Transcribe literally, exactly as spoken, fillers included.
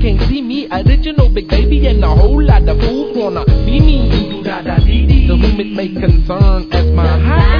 can't see me, original big baby and a whole lot of fools wanna be me. The room it may concern as my high